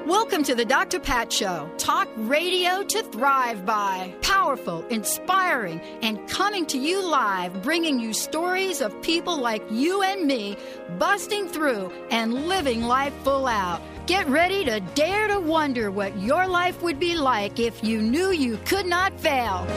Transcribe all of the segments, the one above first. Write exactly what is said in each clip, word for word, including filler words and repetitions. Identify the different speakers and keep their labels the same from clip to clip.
Speaker 1: Welcome to the Doctor Pat Show. Talk radio to thrive by. Powerful, inspiring, and coming to you live, bringing you stories of people like you and me busting through and living life full out. Get ready to dare to wonder what your life would be like if you knew you could not fail.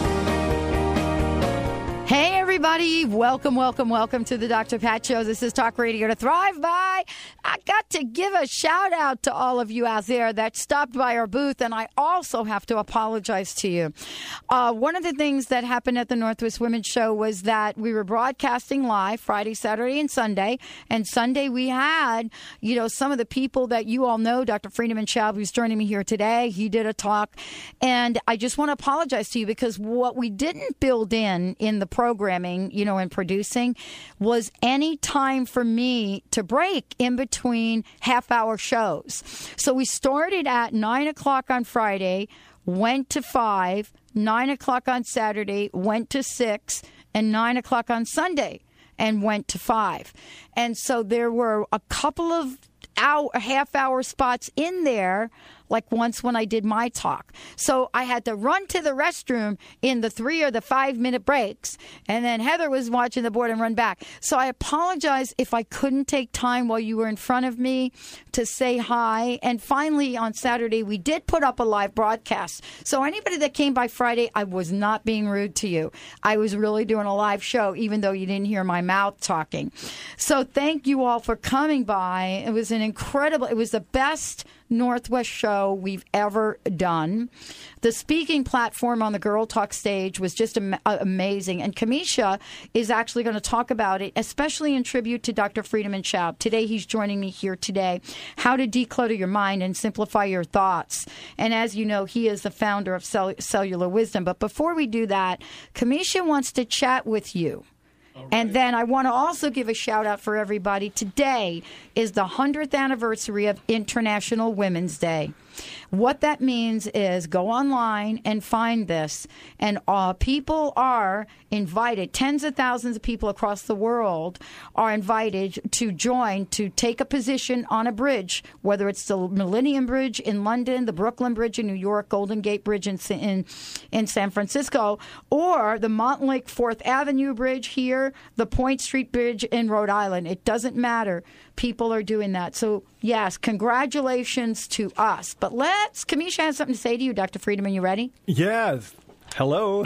Speaker 1: Hey, everybody. Welcome, welcome, welcome to the Doctor Pat Show. This is Talk Radio to Thrive By. I got to give a shout out to all of you out there that stopped by our booth, and I also have to apologize to you. Uh, one of the things that happened at the Northwest Women's Show was that we were broadcasting live Friday, Saturday, and Sunday. And Sunday we had, you know, some of the people that you all know, Doctor Friedemann Schaub, who's joining me here today. He did a talk. And I just want to apologize to you because what we didn't build in in the programming, you know, and producing was any time for me to break in between half-hour shows. So we started at nine o'clock on Friday, went to five, nine o'clock on Saturday, went to six, and nine o'clock on Sunday, and went to five. And so there were a couple of hour, half-hour spots in there, like once when I did my talk. So I had to run to the restroom in the three or the five-minute breaks, and then Heather was watching the board and run back. So I apologize if I couldn't take time while you were in front of me to say hi. And finally, on Saturday, we did put up a live broadcast. So anybody that came by Friday, I was not being rude to you. I was really doing a live show, even though you didn't hear my mouth talking. So thank you all for coming by. It was an incredible, it was the best Northwest show we've ever done. The speaking platform on the Girl Talk stage was just am- amazing. And Kamisha is actually going to talk about it, especially in tribute to Doctor Friedemann Schaub. Today, he's joining me here today. How to declutter your mind and simplify your thoughts. And as you know, he is the founder of Cell- Cellular Wisdom. But before we do that, Kamisha wants to chat with you. Right. And then I want to also give a shout out for everybody. Today is the hundredth anniversary of International Women's Day. What that means is go online and find this. And uh, people are invited, tens of thousands of people across the world are invited to join, to take a position on a bridge, whether it's the Millennium Bridge in London, the Brooklyn Bridge in New York, Golden Gate Bridge in, in, in San Francisco, or the Montlake Fourth Avenue Bridge here, the Point Street Bridge in Rhode Island. It doesn't matter. People are doing that. So, yes, congratulations to us. But let's, Kamisha has something to say to you, Doctor Friedemann. You ready?
Speaker 2: Yes. Hello.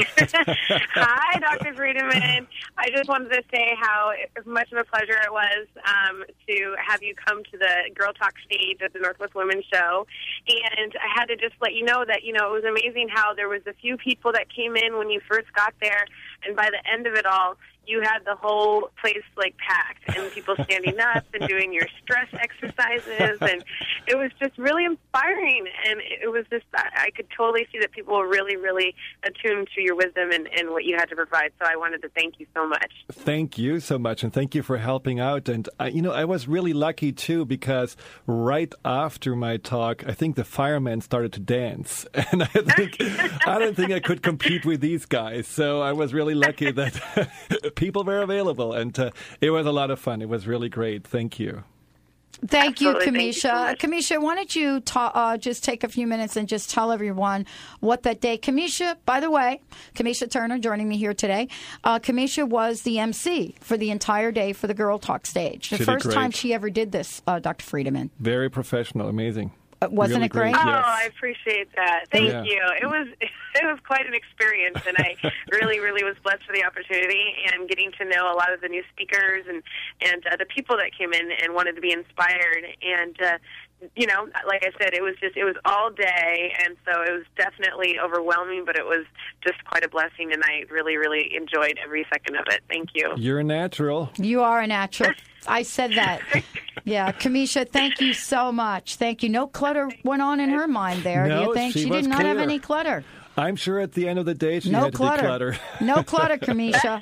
Speaker 3: Hi, Doctor Friedemann. I just wanted to say how much of a pleasure it was um, to have you come to the Girl Talk stage at the Northwest Women's Show. And I had to just let you know that, you know, it was amazing how there was a few people that came in when you first got there, and by the end of it all, you had the whole place, like, packed, and people standing up and doing your stress exercises, and it was just really inspiring, and it was just, I could totally see that people were really, really attuned to your wisdom and, and what you had to provide, so I wanted to thank you so much.
Speaker 2: Thank you so much, and thank you for helping out, and, I, you know, I was really lucky, too, because right after my talk, I think the firemen started to dance, and I think, I don't think I could compete with these guys, so I was really lucky that people were available, and uh, it was a lot of fun. It was really great. Thank you.
Speaker 1: Thank you,
Speaker 3: Absolutely.
Speaker 1: Kamisha.
Speaker 3: Thank you so
Speaker 1: Kamisha, why don't you ta- uh, just take a few minutes and just tell everyone what that day. Kamisha, by the way, Kamisha Turner joining me here today. Uh, Kamisha was the M C for the entire day for the Girl Talk stage. The
Speaker 2: She did
Speaker 1: first
Speaker 2: great.
Speaker 1: time she ever did this, uh, Doctor Friedemann.
Speaker 2: Very professional. Amazing.
Speaker 1: Uh, wasn't
Speaker 2: Really
Speaker 1: it great?
Speaker 2: great.
Speaker 3: Oh,
Speaker 2: Yes.
Speaker 3: I appreciate that. Thank
Speaker 2: Yeah.
Speaker 3: you. It was it was quite an experience, and I really, really was blessed for the opportunity and getting to know a lot of the new speakers and and uh, the people that came in and wanted to be inspired. And uh, you know, like I said, it was just it was all day, and so it was definitely overwhelming, but it was just quite a blessing, and I really, really enjoyed every second of it. Thank you.
Speaker 2: You're a natural.
Speaker 1: You are a natural. I said that. Yeah, Kamisha, thank you so much. Thank you. No clutter went on in her mind there, do
Speaker 2: No,
Speaker 1: you think?
Speaker 2: she
Speaker 1: She
Speaker 2: was
Speaker 1: did not have
Speaker 2: clear.
Speaker 1: any clutter.
Speaker 2: I'm sure at the end of the day she
Speaker 1: No
Speaker 2: had to
Speaker 1: clutter.
Speaker 2: declutter.
Speaker 1: No clutter, Kamisha.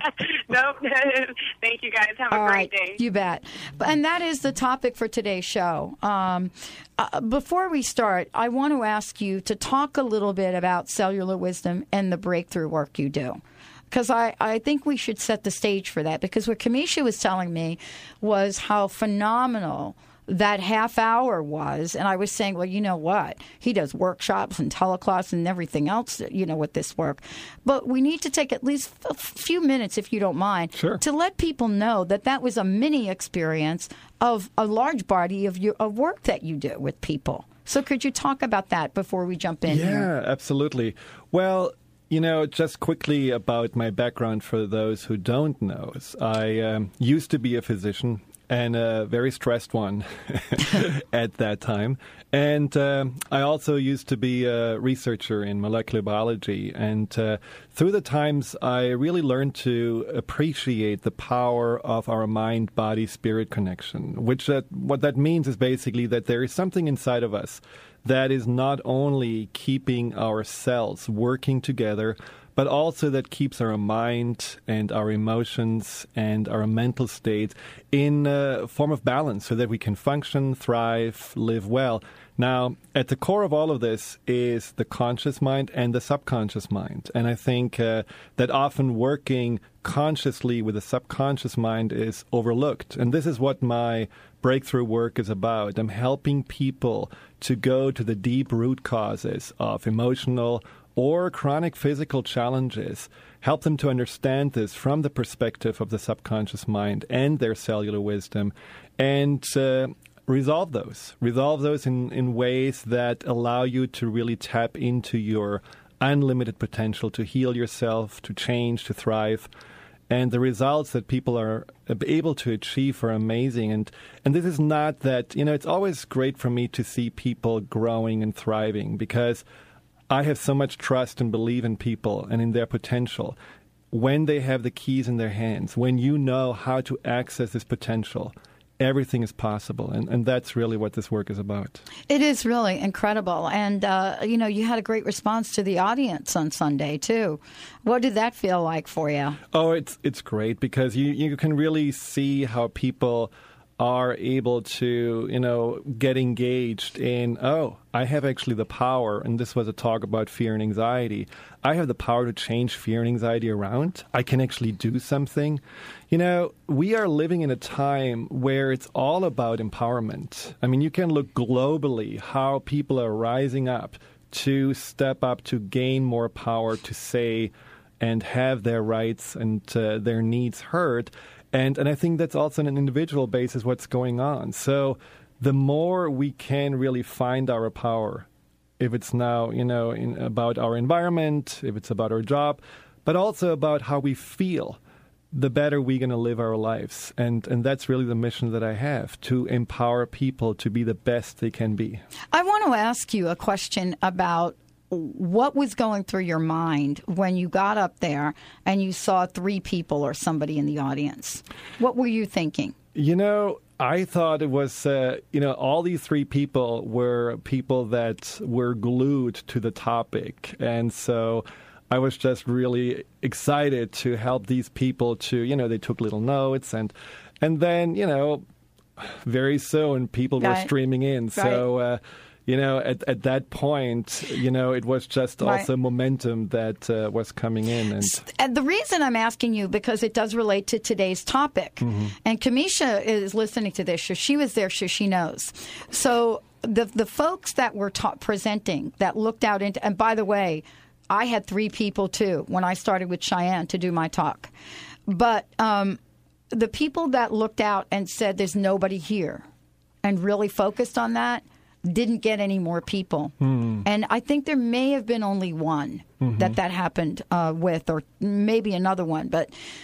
Speaker 3: Nope. Thank you, guys. Have a
Speaker 1: All
Speaker 3: great
Speaker 1: right,
Speaker 3: day.
Speaker 1: you bet. And that is the topic for today's show. Um, uh, before we start, I want to ask you to talk a little bit about cellular wisdom and the breakthrough work you do. Because I, I think we should set the stage for that. Because what Kamisha was telling me was how phenomenal that half hour was. And I was saying, well, you know what? He does workshops and teleclass and everything else, you know, with this work. But we need to take at least a few minutes, if you don't mind,
Speaker 2: sure.
Speaker 1: to let people know that that was a mini experience of a large body of, your, of work that you do with people. So could you talk about that before we jump in
Speaker 2: yeah,
Speaker 1: here?
Speaker 2: Yeah, absolutely. Well, you know, just quickly about my background for those who don't know. I um, used to be a physician and a very stressed one at that time. And um, I also used to be a researcher in molecular biology. And uh, through the times, I really learned to appreciate the power of our mind-body-spirit connection, which that, what that means is basically that there is something inside of us that is not only keeping our cells working together, but also that keeps our mind and our emotions and our mental state in a form of balance so that we can function, thrive, live well. Now, at the core of all of this is the conscious mind and the subconscious mind. And I think uh, that often working consciously with the subconscious mind is overlooked. And this is what my breakthrough work is about. I'm helping people to go to the deep root causes of emotional or chronic physical challenges, help them to understand this from the perspective of the subconscious mind and their cellular wisdom, and uh, resolve those. Resolve those in, in ways that allow you to really tap into your unlimited potential to heal yourself, to change, to thrive. And the results that people are able to achieve are amazing. And and this is not that, you know, it's always great for me to see people growing and thriving because I have so much trust and believe in people and in their potential. When they have the keys in their hands, when you know how to access this potential, everything is possible. And, and that's really what this work is about.
Speaker 1: It is really incredible. And, uh, you know, you had a great response to the audience on Sunday, too. What did that feel like for you?
Speaker 2: Oh, it's it's great because you, you can really see how people are able to, you know, get engaged in, oh, I have actually the power, and this was a talk about fear and anxiety. I have the power to change fear and anxiety around. I can actually do something. You know, we are living in a time where it's all about empowerment. I mean, you can look globally how people are rising up to step up, to gain more power, to say and have their rights and uh, their needs heard. And and I think that's also on an individual basis what's going on. So the more we can really find our power, if it's now, you know, in, about our environment, if it's about our job, but also about how we feel, the better we're going to live our lives. And and that's really the mission that I have, to empower people to be the best they can be.
Speaker 1: I want to ask you a question about what was going through your mind when you got up there and you saw three people or somebody in the audience? What were you thinking?
Speaker 2: You know, I thought it was, uh, you know, all these three people were people that were glued to the topic. And so I was just really excited to help these people to, you know, they took little notes. And, and then, you know, very soon people
Speaker 1: right.
Speaker 2: were streaming in.
Speaker 1: Right.
Speaker 2: So, uh, You know, at at that point, you know, it was just
Speaker 1: right.
Speaker 2: also momentum that uh, was coming in. And...
Speaker 1: and the reason I'm asking you, because it does relate to today's topic. Mm-hmm. And Kamisha is listening to this, so she was there, so she knows. So the the folks that were ta- presenting, that looked out into, and by the way, I had three people too when I started with Cheyenne to do my talk. But um, the people that looked out and said there's nobody here and really focused on that, didn't get any more people. Mm. And I think there may have been only one mm-hmm. that that happened uh, with, or maybe another one. But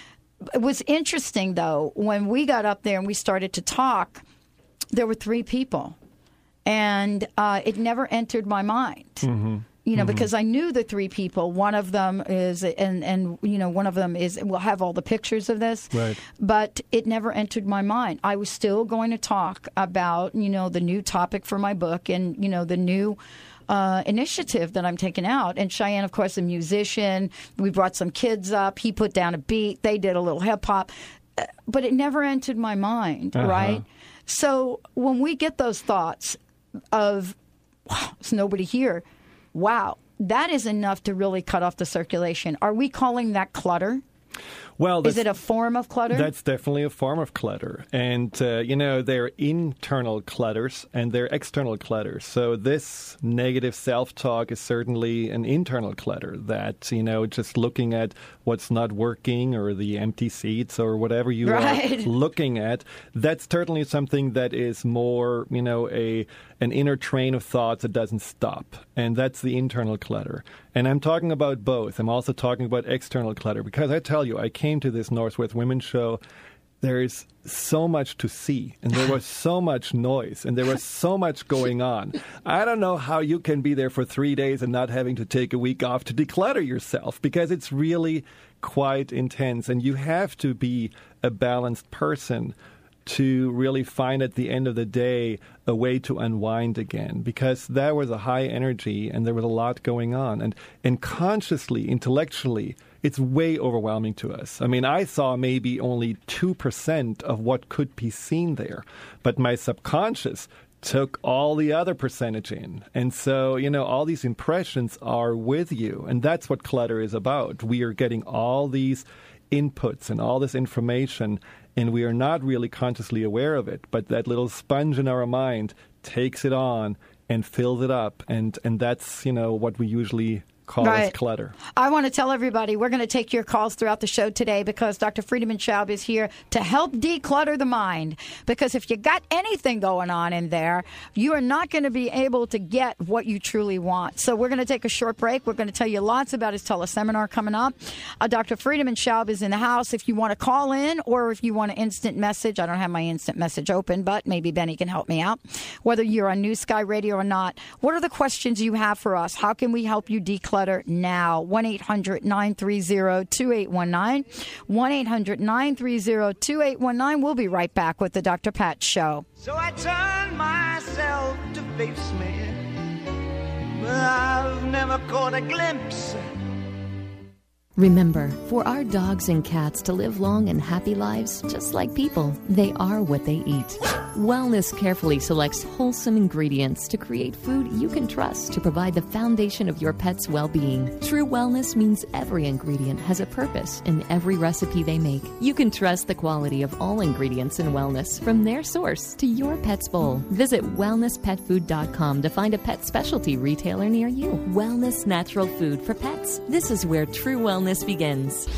Speaker 1: it was interesting, though, when we got up there and we started to talk, there were three people. And uh, it never entered my mind. Mm-hmm. You know, mm-hmm. because I knew the three people. One of them is, and, and you know, one of them is, we'll have all the pictures of this.
Speaker 2: Right.
Speaker 1: But it never entered my mind. I was still going to talk about, you know, the new topic for my book and, you know, the new uh, initiative that I'm taking out. And Cheyenne, of course, a musician. We brought some kids up. He put down a beat. They did a little hip hop. But it never entered my mind, uh-huh. right? So when we get those thoughts of, wow, there's nobody here. Wow, that is enough to really cut off the circulation. Are we calling that clutter?
Speaker 2: Well,
Speaker 1: is it a form of clutter?
Speaker 2: That's definitely a form of clutter. And, uh, you know, they're internal clutters and they're external clutters. So this negative self-talk is certainly an internal clutter that, you know, just looking at what's not working or the empty seats or whatever you
Speaker 1: right.
Speaker 2: are looking at, that's certainly something that is more, you know, a an inner train of thoughts that doesn't stop. And that's the internal clutter. And I'm talking about both. I'm also talking about external clutter because I tell you, I came to this Northwest Women's Show. There is so much to see, and there was so much noise, and there was so much going on. I don't know how you can be there for three days and not having to take a week off to declutter yourself, because it's really quite intense, and you have to be a balanced person to really find at the end of the day a way to unwind again, because there was a high energy and there was a lot going on. And, and consciously, intellectually, it's way overwhelming to us. I mean, I saw maybe only two percent of what could be seen there, but my subconscious took all the other percentage in. And so, you know, all these impressions are with you. And that's what clutter is about. We are getting all these inputs and all this information, and we are not really consciously aware of it. But that little sponge in our mind takes it on and fills it up. And, and that's, you know, what we usually call
Speaker 1: right.
Speaker 2: as clutter.
Speaker 1: I want to tell everybody we're going to take your calls throughout the show today because Doctor Friedemann Schaub is here to help declutter the mind. Because if you got anything going on in there, you are not going to be able to get what you truly want. So we're going to take a short break. We're going to tell you lots about his teleseminar coming up. Uh, Doctor Friedemann Schaub is in the house. If you want to call in or if you want an instant message, I don't have my instant message open, but maybe Benny can help me out. Whether you're on New Sky Radio or not, what are the questions you have for us? How can we help you declutter now? one eight hundred nine three zero two eight one nine. one eight hundred nine three zero two eight one nine. We'll be right back with the Doctor Pat Show.
Speaker 4: So I turn myself to face me, but I've never caught a glimpse.
Speaker 5: Remember, for our dogs and cats to live long and happy lives, just like people, they are what they eat. Wellness carefully selects wholesome ingredients to create food you can trust to provide the foundation of your pet's well-being. True wellness means every ingredient has a purpose in every recipe they make. You can trust the quality of all ingredients in wellness from their source to your pet's bowl. Visit wellness pet food dot com to find a pet specialty retailer near you. Wellness natural food for pets. This is where true wellness begins.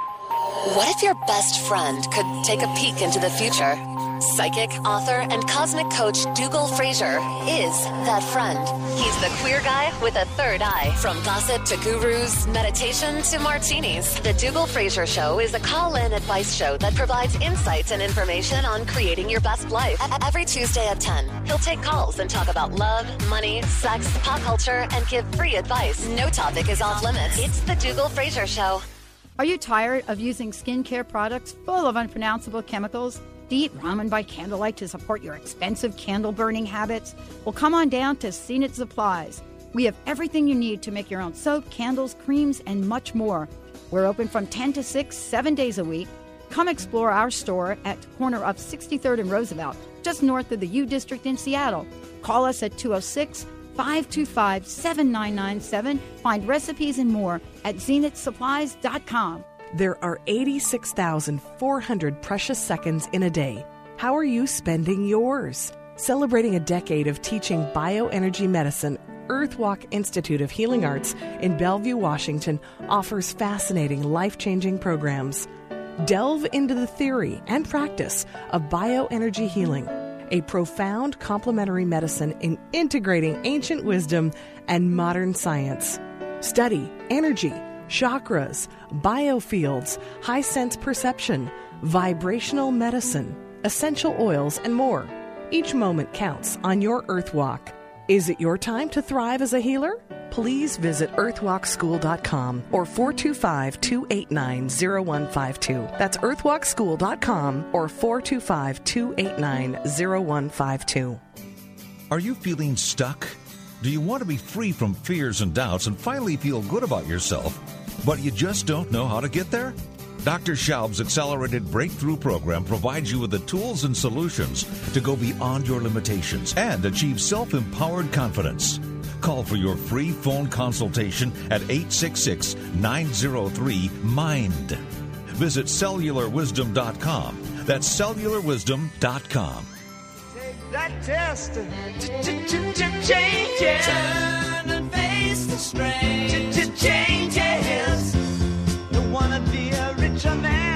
Speaker 6: What if your best friend could take a peek into the future? Psychic, author, and cosmic coach Dougal Fraser is that friend. He's the queer guy with a third eye. From gossip to gurus, meditation to martinis, the Dougal Fraser Show is a call-in advice show that provides insights and information on creating your best life. Every Tuesday at ten, he'll take calls and talk about love, money, sex, pop culture, and give free advice. No topic is off limits. It's the Dougal Fraser Show.
Speaker 1: Are you tired of using skincare products full of unpronounceable chemicals? Do you eat ramen by candlelight to support your expensive candle burning habits? Well, come on down to Zenith Supplies. We have everything you need to make your own soap, candles, creams, and much more. We're open from ten to six, seven days a week. Come explore our store at the corner of sixty-third and Roosevelt, just north of the U District in Seattle. Call us at two oh six, five two five, seven nine nine seven. Find recipes and more at zenith supplies dot com.
Speaker 7: There are eighty-six thousand four hundred precious seconds in a day. How are you spending yours? Celebrating a decade of teaching bioenergy medicine, Earthwalk Institute of Healing Arts in Bellevue, Washington offers fascinating, life-changing programs. Delve into the theory and practice of bioenergy healing, a profound complementary medicine in integrating ancient wisdom and modern science. Study energy, chakras, biofields, high sense perception, vibrational medicine, essential oils, and more. Each moment counts on your Earthwalk. Is it your time to thrive as a healer? Please visit earthwalk school dot com or four two five, two eight nine, zero one five two. That's earthwalk school dot com or four two five, two eight nine, zero one five two.
Speaker 8: Are you feeling stuck? Do you want to be free from fears and doubts and finally feel good about yourself, but you just don't know how to get there? Doctor Schaub's Accelerated Breakthrough Program provides you with the tools and solutions to go beyond your limitations and achieve self-empowered confidence. Call for your free phone consultation at eight six six, nine zero three, M I N D. visit cellular wisdom dot com. That's cellular wisdom dot com.
Speaker 4: Take that test. Changes. Turn and face the strain. Changes. Don't wanna be a richer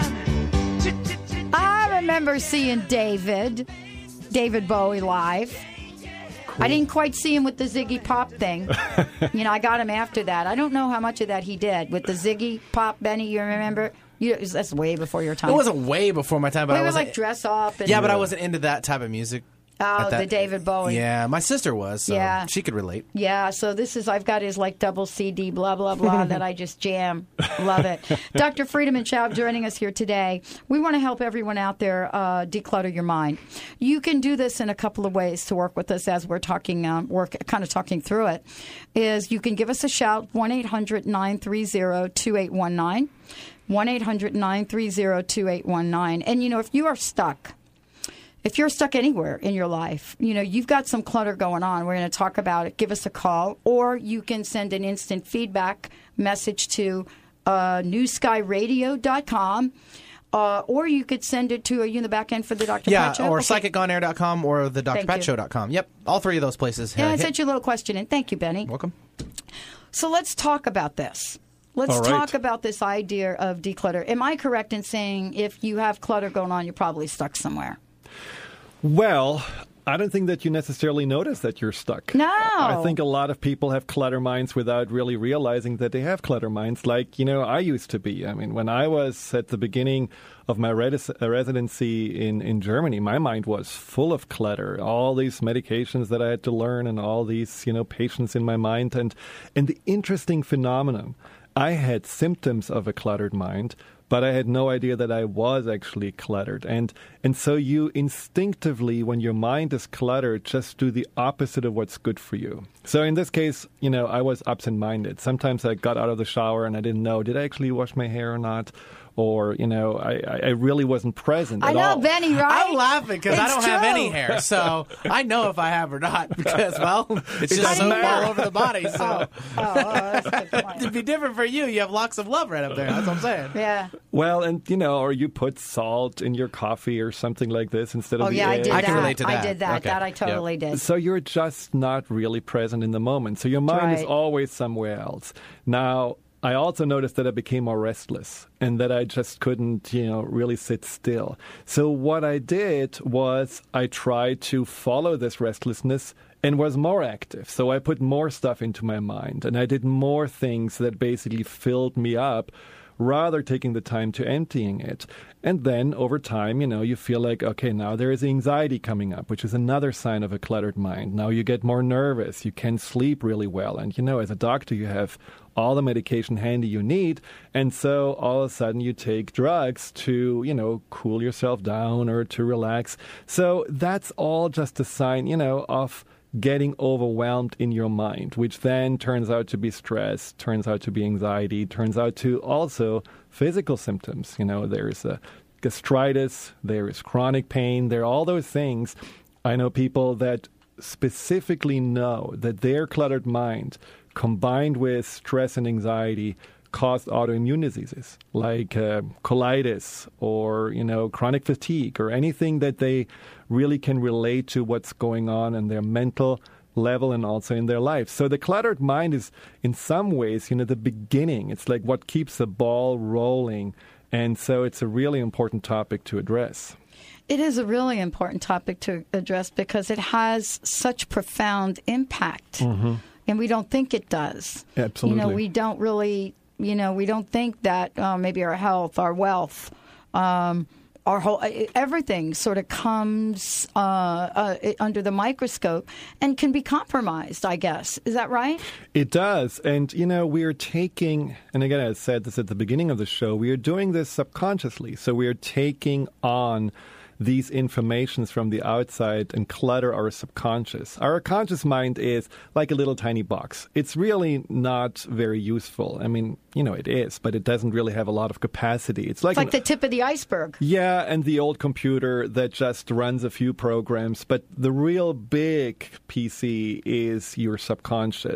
Speaker 4: man.
Speaker 1: I remember seeing David, David Bowie live. Cool. I didn't quite see him with the Ziggy Pop thing. You know, I got him after that. I don't know how much of that he did with the Ziggy Pop. Benny, you remember? You, that's way before your time.
Speaker 9: It wasn't way before my time, but
Speaker 1: we
Speaker 9: I
Speaker 1: would
Speaker 9: wasn't
Speaker 1: like dress up. And
Speaker 9: yeah, but I wasn't into that type of music.
Speaker 1: Oh,
Speaker 9: that,
Speaker 1: the David Bowie.
Speaker 9: Yeah, my sister was, so
Speaker 1: yeah.
Speaker 9: she could relate.
Speaker 1: Yeah, so this is, I've got his like double C D, blah, blah, blah, that I just jam. Love it. Doctor Friedemann Schaub joining us here today. We want to help everyone out there uh, declutter your mind. You can do this in a couple of ways to work with us as we're talking, um, we're kind of talking through it, is you can give us a shout, one eight hundred nine three zero two eight one nine, one eight hundred nine three zero two eight one nine. And, you know, if you are stuck, if you're stuck anywhere in your life, you know, you've got some clutter going on, we're going to talk about it, give us a call, or you can send an instant feedback message to uh, new sky radio dot com, uh, or you could send it to, are you in the back end for the Doctor
Speaker 9: Yeah,
Speaker 1: Pat Show?
Speaker 9: or
Speaker 1: Okay.
Speaker 9: psychic on air dot com or the dr pat show dot com. Yep, all three of those places.
Speaker 1: Yeah,
Speaker 9: uh,
Speaker 1: I
Speaker 9: hit-
Speaker 1: sent you a little question in. Thank you, Benny.
Speaker 9: Welcome.
Speaker 1: So let's talk about this. Let's
Speaker 2: All right.
Speaker 1: talk about this idea of declutter. Am I correct in saying if you have clutter going on, you're probably stuck somewhere?
Speaker 2: Well, I don't think that you necessarily notice that you're stuck.
Speaker 1: No.
Speaker 2: I think a lot of people have clutter minds without really realizing that they have clutter minds, like, you know, I used to be. I mean, when I was at the beginning of my res- residency in, in Germany, my mind was full of clutter, all these medications that I had to learn and all these, you know, patients in my mind. And, and the interesting phenomenon, I had symptoms of a cluttered mind, but I had no idea that I was actually cluttered. And and so you instinctively, when your mind is cluttered, just do the opposite of what's good for you. So in this case, you know, I was absent-minded. Sometimes I got out of the shower and I didn't know, did I actually wash my hair or not? Or, you know, I, I really wasn't present
Speaker 1: I
Speaker 2: at
Speaker 1: know,
Speaker 2: all.
Speaker 1: Benny, right?
Speaker 9: I'm laughing because I
Speaker 1: It's
Speaker 9: don't have
Speaker 1: true.
Speaker 9: any hair, so I know if I have or not because, well, it's just so all over the body. So
Speaker 1: Oh, oh, that's a good point.
Speaker 9: it'd be different for you. You have locks of love right up there. That's what I'm saying.
Speaker 1: Yeah.
Speaker 2: Well, and, you know, or you put salt in your coffee or something like this instead of
Speaker 1: Oh,
Speaker 2: the
Speaker 1: yeah, I
Speaker 2: egg.
Speaker 1: did
Speaker 9: I
Speaker 1: that.
Speaker 9: can relate to
Speaker 1: I
Speaker 9: that.
Speaker 1: did that.
Speaker 9: Okay.
Speaker 1: That I totally did.
Speaker 2: So you're just not really present in the moment. So your mind is
Speaker 1: right.
Speaker 2: always somewhere else. Now, I also noticed that I became more restless and that I just couldn't, you know, really sit still. So what I did was I tried to follow this restlessness and was more active. So I put more stuff into my mind and I did more things that basically filled me up, rather taking the time to emptying it. And then over time, you know, you feel like, okay, now there is anxiety coming up, which is another sign of a cluttered mind. Now you get more nervous. You can sleep really well. And, you know, as a doctor, you have all the medication handy you need. And so all of a sudden you take drugs to, you know, cool yourself down or to relax. So that's all just a sign, you know, of getting overwhelmed in your mind, which then turns out to be stress, turns out to be anxiety, turns out to also physical symptoms. You know, there's a gastritis, there is chronic pain, there are all those things. I know people that specifically know that their cluttered mind combined with stress and anxiety caused autoimmune diseases like uh, colitis or, you know, chronic fatigue or anything that they really can relate to what's going on in their mental level and also in their life. So the cluttered mind is in some ways, you know, the beginning. It's like what keeps the ball rolling. And so it's a really important topic to address.
Speaker 1: It is a really important topic to address because it has such profound impact. Mm-hmm. And we don't think it does.
Speaker 2: Absolutely.
Speaker 1: You know, we don't really, you know, we don't think that uh, maybe our health, our wealth, um, our whole, everything sort of comes uh, uh, under the microscope and can be compromised, I guess. Is that right?
Speaker 2: It does. And, you know, we are taking, and again, I said this at the beginning of the show, we are doing this subconsciously. So we are taking on these informations from the outside and clutter our subconscious. Our conscious mind is like a little tiny box. It's really not very useful. I mean, you know, it is, but it doesn't really have a lot of capacity. It's like,
Speaker 1: It's like
Speaker 2: an,
Speaker 1: the tip of the iceberg.
Speaker 2: yeah, and the old computer that just runs a few programs. But the real big P C is your subconscious.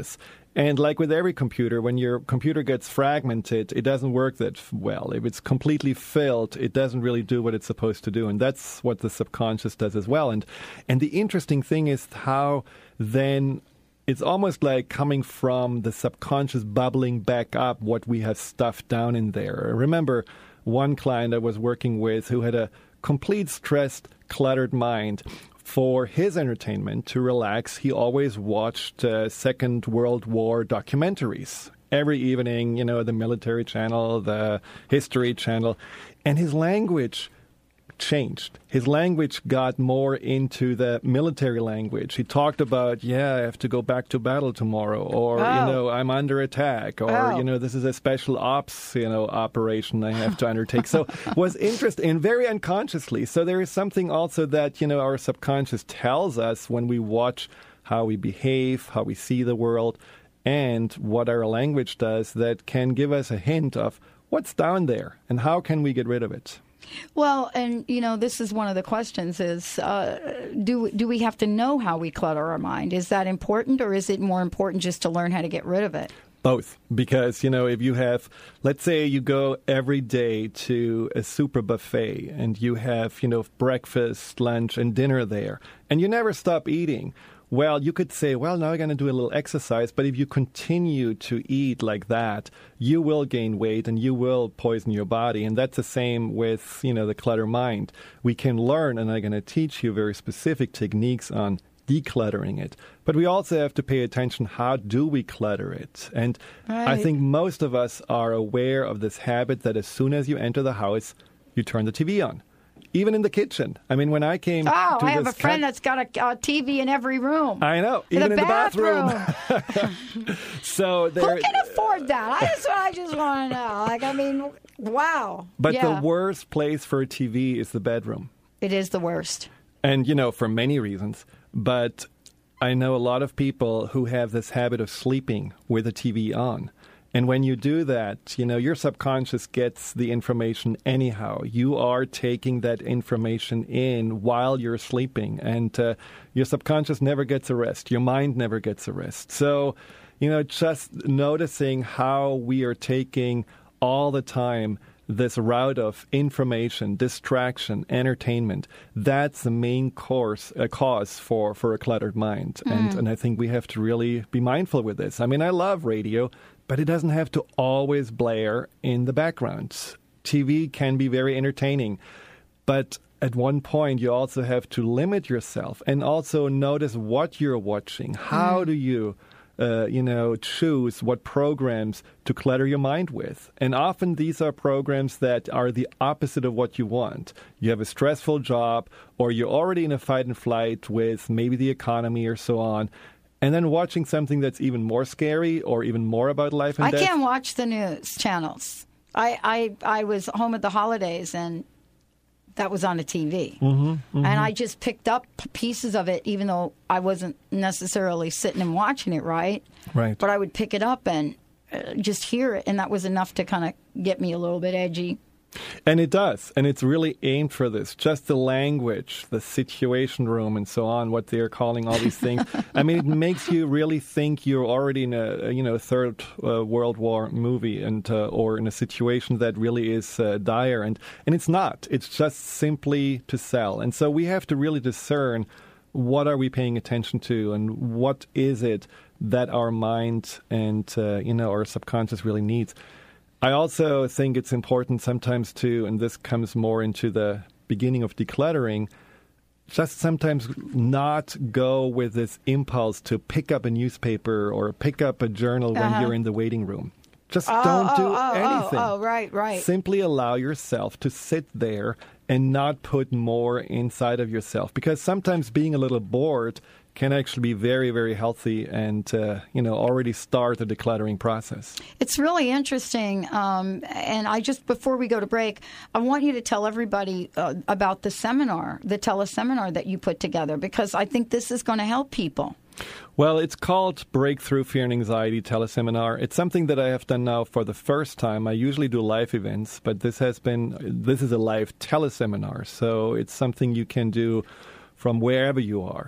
Speaker 2: And like with every computer, when your computer gets fragmented, it doesn't work that well. If it's completely filled, it doesn't really do what it's supposed to do. And that's what the subconscious does as well. And and the interesting thing is how then it's almost like coming from the subconscious bubbling back up what we have stuffed down in there. I remember one client I was working with who had a complete stressed, cluttered mind. For his entertainment, to relax, he always watched uh, Second World War documentaries. Every evening, you know, the military channel, the history channel. And his language changed. His language got more into the military language. He talked about, yeah, I have to go back to battle tomorrow, or,
Speaker 1: oh.
Speaker 2: you know, I'm under attack, or,
Speaker 1: oh.
Speaker 2: you know, this is a special ops, you know, operation I have to undertake. So was interesting and very unconsciously. So there is something also that, you know, our subconscious tells us when we watch how we behave, how we see the world, and what our language does that can give us a hint of what's down there and how can we get rid of it.
Speaker 1: Well, and, you know, this is one of the questions is, uh, do, do we have to know how we clutter our mind? Is that important, or is it more important just to learn how to get rid of it?
Speaker 2: Both. Because, you know, if you have, let's say you go every day to a super buffet and you have, you know, breakfast, lunch, and dinner there, and you never stop eating. Well, you could say, well, now I'm going to do a little exercise. But if you continue to eat like that, you will gain weight and you will poison your body. And that's the same with, you know, the clutter mind. We can learn, and I'm going to teach you very specific techniques on decluttering it. But we also have to pay attention, how do we clutter it? And
Speaker 1: right.
Speaker 2: I think most of us are aware of this habit that as soon as you enter the house, you turn the T V on. Even in the kitchen. I mean, when I came
Speaker 1: oh,
Speaker 2: to
Speaker 1: I have
Speaker 2: this
Speaker 1: a friend
Speaker 2: ca-
Speaker 1: that's got a, a T V in every room.
Speaker 2: I know,
Speaker 1: in
Speaker 2: even
Speaker 1: the
Speaker 2: in
Speaker 1: bathroom.
Speaker 2: the bathroom. So there,
Speaker 1: who can afford that? That's what I just want to know. Like, I mean, wow.
Speaker 2: But
Speaker 1: yeah.
Speaker 2: the worst place for a T V is the bedroom.
Speaker 1: It is the worst.
Speaker 2: And, you know, for many reasons. But I know a lot of people who have this habit of sleeping with a T V on. And when you do that, you know, your subconscious gets the information anyhow. You are taking that information in while you're sleeping. And uh, your subconscious never gets a rest. Your mind never gets a rest. So, you know, just noticing how we are taking all the time this route of information, distraction, entertainment, that's the main course, uh, cause for, for a cluttered mind. Mm. And, and I think we have to really be mindful with this. I mean, I love radio, but it doesn't have to always blare in the background. T V can be very entertaining, but at one point you also have to limit yourself and also notice what you're watching. How mm. do you, uh, you know, choose what programs to clutter your mind with? And often these are programs that are the opposite of what you want. You have a stressful job, or you're already in a fight and flight with maybe the economy or so on. And then watching something that's even more scary or even more about life and
Speaker 1: I
Speaker 2: death.
Speaker 1: I can't watch the news channels. I, I I was home at the holidays, and that was on a T V.
Speaker 2: Mm-hmm, mm-hmm.
Speaker 1: And I just picked up pieces of it, even though I wasn't necessarily sitting and watching it, right?
Speaker 2: Right.
Speaker 1: But I would pick it up and uh, just hear it, and that was enough to kind of get me a little bit edgy.
Speaker 2: And it does. And it's really aimed for this. Just the language, the situation room, and so on, what they're calling all these things. I mean, it makes you really think you're already in a, you know, third uh, World War movie, and uh, or in a situation that really is uh, dire. And, and it's not. It's just simply to sell. And so we have to really discern, what are we paying attention to, and what is it that our mind and, uh, you know, our subconscious really needs. I also think it's important sometimes to, and this comes more into the beginning of decluttering, just sometimes not go with this impulse to pick up a newspaper or pick up a journal when
Speaker 1: uh-huh.
Speaker 2: you're in the waiting room. Just
Speaker 1: oh,
Speaker 2: don't
Speaker 1: oh,
Speaker 2: do
Speaker 1: oh,
Speaker 2: anything.
Speaker 1: Oh, oh, right, right.
Speaker 2: Simply allow yourself to sit there and not put more inside of yourself. Because sometimes being a little bored can actually be very, very healthy and, uh, you know, already start the decluttering process.
Speaker 1: It's really interesting. Um, and I just, before we go to break, I want you to tell everybody uh, about the seminar, the teleseminar that you put together, because I think this is going to help people.
Speaker 2: Well, it's called Breakthrough Fear and Anxiety Teleseminar. It's something that I have done now for the first time. I usually do live events, but this has been, this is a live teleseminar. So it's something you can do from wherever you are.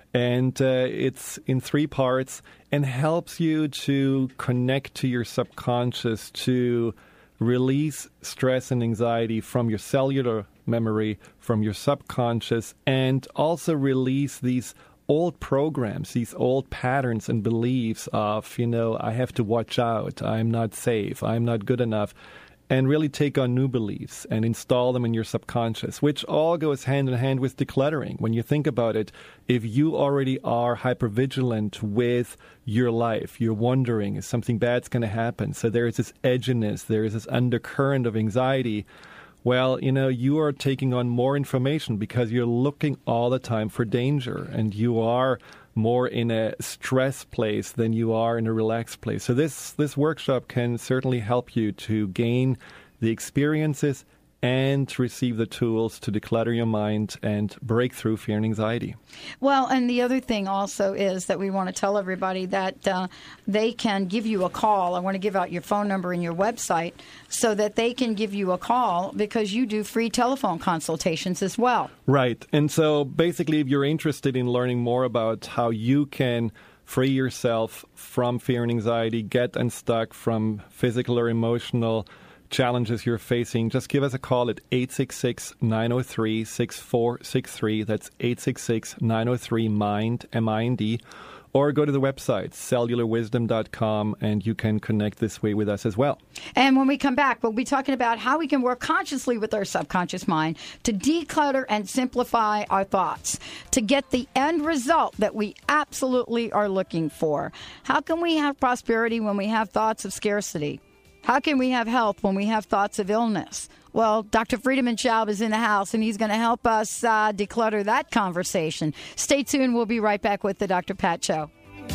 Speaker 2: And uh, it's in three parts and helps you to connect to your subconscious, to release stress and anxiety from your cellular memory, from your subconscious, and also release these old programs, these old patterns and beliefs of, you know, I have to watch out, I'm not safe, I'm not good enough, and really take on new beliefs and install them in your subconscious, which all goes hand in hand with decluttering. When you think about it, if you already are hypervigilant with your life, you're wondering, is something bad's going to happen? So there is this edginess, there is this undercurrent of anxiety. Well, you know, you are taking on more information because you're looking all the time for danger, and you are more in a stress place than you are in a relaxed place. So this this workshop can certainly help you to gain the experiences and to receive the tools to declutter your mind and break through fear and anxiety.
Speaker 1: Well, and the other thing also is that we want to tell everybody that uh, they can give you a call. I want to give out your phone number and your website so that they can give you a call, because you do free telephone consultations as well.
Speaker 2: Right. And so basically, if you're interested in learning more about how you can free yourself from fear and anxiety, get unstuck from physical or emotional challenges you're facing, just give us a call at eight six six, nine oh three, six four six three. That's eight six six, nine oh three, MIND, M I N D. Or go to the website, cellular wisdom dot com, and you can connect this way with us as well.
Speaker 1: And when we come back, we'll be talking about how we can work consciously with our subconscious mind to declutter and simplify our thoughts, to get the end result that we absolutely are looking for. How can we have prosperity when we have thoughts of scarcity? How can we have health when we have thoughts of illness? Well, Doctor Friedemann Schaub is in the house, and he's going to help us uh, declutter that conversation. Stay tuned. We'll be right back with the Doctor Pat Show.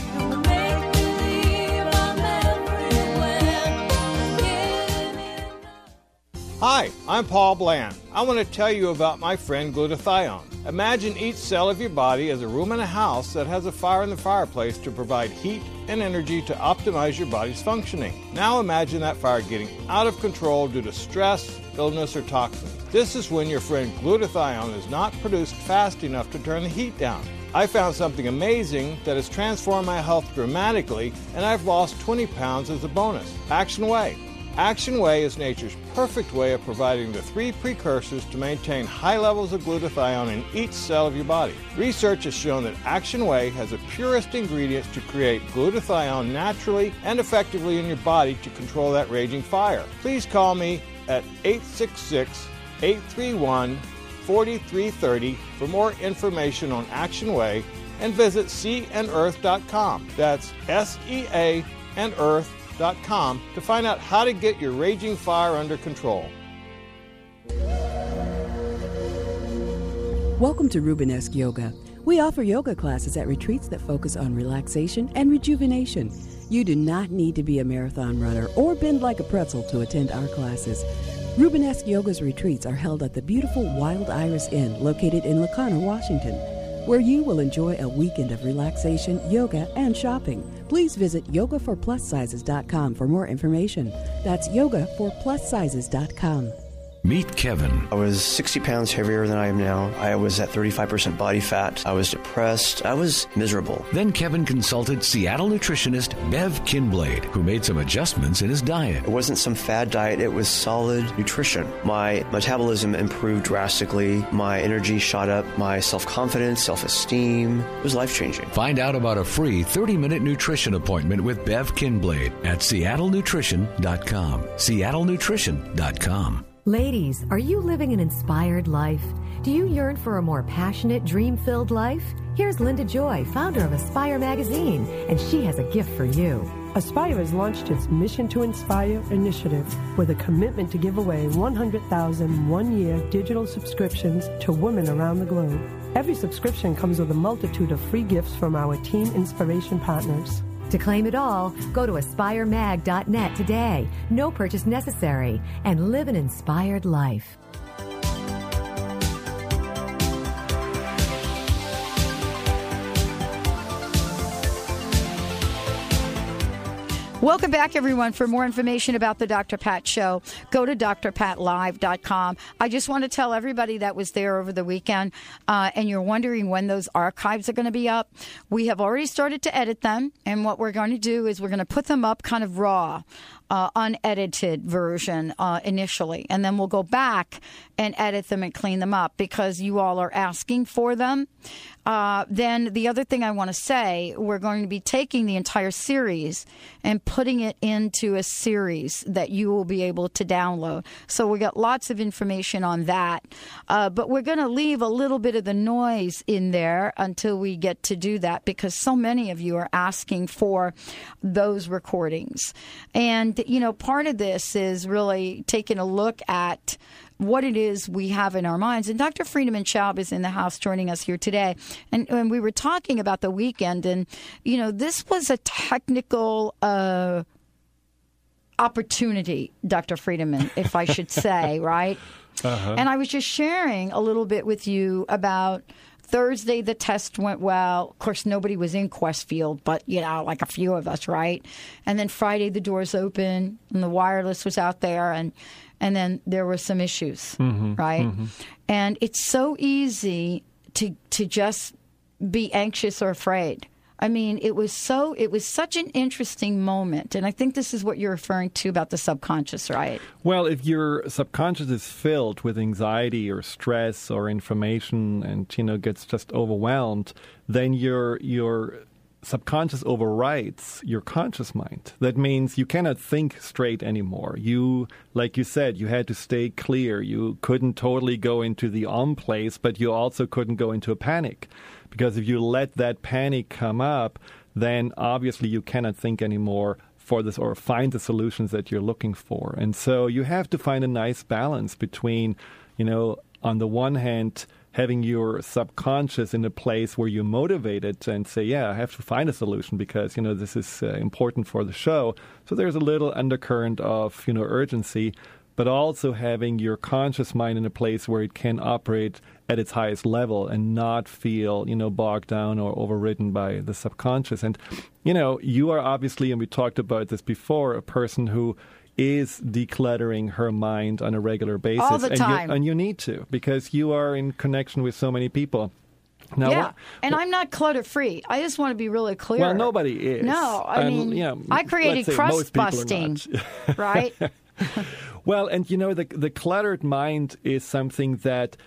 Speaker 10: Hi, I'm Paul Bland. I want to tell you about my friend glutathione. Imagine each cell of your body as a room in a house that has a fire in the fireplace to provide heat and energy to optimize your body's functioning. Now imagine that fire getting out of control due to stress, illness, or toxins. This is when your friend glutathione is not produced fast enough to turn the heat down. I found something amazing that has transformed my health dramatically, and I've lost twenty pounds as a bonus. Action Way. Action Way is nature's perfect way of providing the three precursors to maintain high levels of glutathione in each cell of your body. Research has shown that Action Way has the purest ingredients to create glutathione naturally and effectively in your body to control that raging fire. Please call me at eight six six, eight three one, four three three zero for more information on Action Way, and visit sea and earth dot com. That's S E A and earth dot com to find out how to get your raging fire under control.
Speaker 11: Welcome to Rubenesque Yoga. We offer yoga classes at retreats that focus on relaxation and rejuvenation. You do not need to be a marathon runner or bend like a pretzel to attend our classes. Rubenesque Yoga's retreats are held at the beautiful Wild Iris Inn located in Laconia, Washington, where you will enjoy a weekend of relaxation, yoga, and shopping. Please visit yoga for plus sizes dot com for more information. That's yoga for plus sizes dot com.
Speaker 12: Meet Kevin.
Speaker 13: I was sixty pounds heavier than I am now. I was at thirty-five percent body fat. I was depressed. I was miserable.
Speaker 12: Then Kevin consulted Seattle nutritionist Bev Kinblade, who made some adjustments in his diet.
Speaker 13: It wasn't some fad diet. It was solid nutrition. My metabolism improved drastically. My energy shot up. My self-confidence, self-esteem. It was life-changing.
Speaker 12: Find out about a free thirty-minute nutrition appointment with Bev Kinblade at seattle nutrition dot com. seattle nutrition dot com.
Speaker 14: Ladies, are you living an inspired life? Do you yearn for a more passionate, dream-filled life? Here's Linda Joy, founder of Aspire Magazine, and she has a gift for you.
Speaker 15: Aspire has launched its Mission to Inspire initiative with a commitment to give away one hundred thousand one-year digital subscriptions to women around the globe. Every subscription comes with a multitude of free gifts from our Team Inspiration partners.
Speaker 14: To claim it all, go to aspire mag dot net today. No purchase necessary, and live an inspired life.
Speaker 1: Welcome back, everyone. For more information about the Doctor Pat Show, go to d r pat live dot com. I just want to tell everybody that was there over the weekend, uh, and you're wondering when those archives are going to be up. We have already started to edit them, and what we're going to do is we're going to put them up kind of raw. Uh, unedited version uh, initially, and then we'll go back and edit them and clean them up because you all are asking for them. Uh, then the other thing I want to say, we're going to be taking the entire series and putting it into a series that you will be able to download. So we got lots of information on that, uh, but we're going to leave a little bit of the noise in there until we get to do that because so many of you are asking for those recordings. And you know, part of this is really taking a look at what it is we have in our minds. And Doctor Friedemann Schaub is in the house joining us here today. And, and we were talking about the weekend, and, you know, this was a technical uh, opportunity, Doctor Friedemann, if I should say, right? Uh-huh. And I was just sharing a little bit with you about Thursday, the test went well. Of course, nobody was in Questfield, but, you know, like a few of us, right? And then Friday, the doors open, and the wireless was out there, and and then there were some issues, mm-hmm, right? Mm-hmm. And it's so easy to to just be anxious or afraid. I mean, it was so it was such an interesting moment, and I think this is what you're referring to about the subconscious, right?
Speaker 2: Well, if your subconscious is filled with anxiety or stress or information, and you know gets just overwhelmed, then your your subconscious overrides your conscious mind. That means you cannot think straight anymore. You, like you said, you had to stay clear. You couldn't totally go into the on place, but you also couldn't go into a panic. Because if you let that panic come up, then obviously you cannot think anymore for this or find the solutions that you're looking for. And so you have to find a nice balance between, you know, on the one hand, having your subconscious in a place where you're motivated and say, yeah, I have to find a solution because, you know, this is uh, important for the show. So there's a little undercurrent of, you know, urgency, but also having your conscious mind in a place where it can operate at its highest level and not feel, you know, bogged down or overridden by the subconscious. And, you know, you are obviously, and we talked about this before, a person who is decluttering her mind on a regular basis.
Speaker 1: All the
Speaker 2: and
Speaker 1: time.
Speaker 2: You, and you need to, because you are in connection with so many people. Now,
Speaker 1: yeah,
Speaker 2: what,
Speaker 1: and
Speaker 2: what,
Speaker 1: I'm not clutter-free. I just want to be really clear.
Speaker 2: Well, nobody is.
Speaker 1: No, I
Speaker 2: and,
Speaker 1: mean,
Speaker 2: you know,
Speaker 1: I created crust busting, right?
Speaker 2: Well, and you know, the the cluttered mind is something that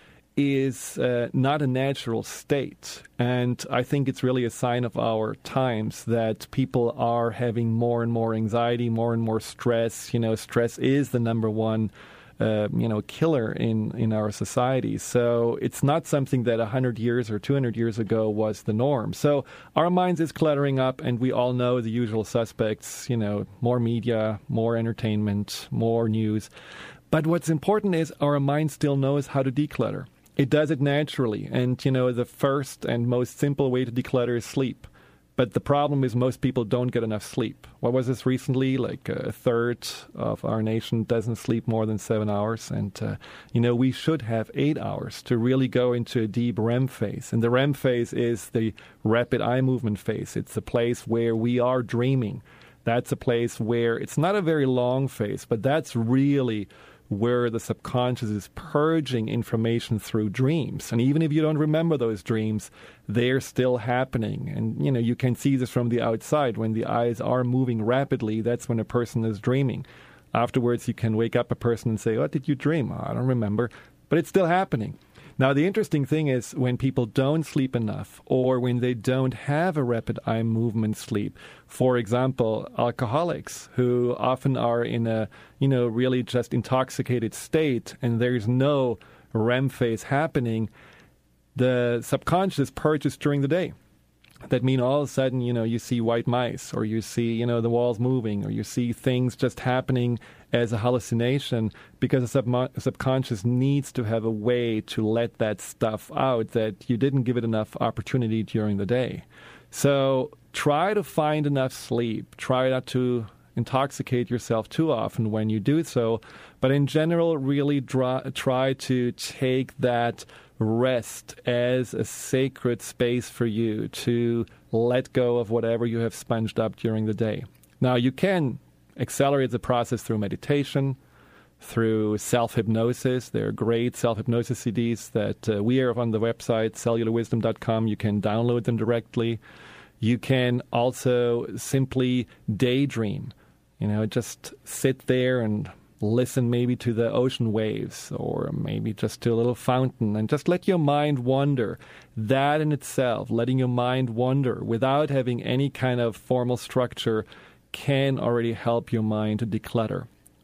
Speaker 2: is uh, not a natural state. And I think it's really a sign of our times that people are having more and more anxiety, more and more stress. You know, stress is the number one Uh, you know, killer in, in our society. So it's not something that one hundred years or two hundred years ago was the norm. So our minds is cluttering up, and we all know the usual suspects, you know, more media, more entertainment, more news. But what's important is our mind still knows how to declutter. It does it naturally. And, you know, the first and most simple way to declutter is sleep. But the problem is most people don't get enough sleep. What was this recently? Like a third of our nation doesn't sleep more than seven hours. And, uh, you know, we should have eight hours to really go into a deep R E M phase. And the R E M phase is the rapid eye movement phase. It's a place where we are dreaming. That's a place where it's not a very long phase, but that's really where the subconscious is purging information through dreams. And even if you don't remember those dreams, they're still happening. And, you know, you can see this from the outside. When the eyes are moving rapidly, that's when a person is dreaming. Afterwards, you can wake up a person and say, "What did you dream?" "Oh, I don't remember." But it's still happening. Now, the interesting thing is when people don't sleep enough or when they don't have a rapid eye movement sleep, for example, alcoholics who often are in a, you know, really just intoxicated state and there's no R E M phase happening, the subconscious purges during the day. That mean all of a sudden, you know, you see white mice or you see, you know, the walls moving or you see things just happening as a hallucination because the sub- subconscious needs to have a way to let that stuff out that you didn't give it enough opportunity during the day. So try to find enough sleep. Try not to intoxicate yourself too often when you do so. But in general, really dry, try to take that rest as a sacred space for you to let go of whatever you have sponged up during the day. Now, you can accelerate the process through meditation, through self-hypnosis. There are great self-hypnosis C Ds that uh, we have on the website, cellular wisdom dot com. You can download them directly. You can also simply daydream. You know, just sit there and listen maybe to the ocean waves or maybe just to a little fountain and just let your mind wander. That in itself, letting your mind wander without having any kind of formal structure, can already help your mind to declutter.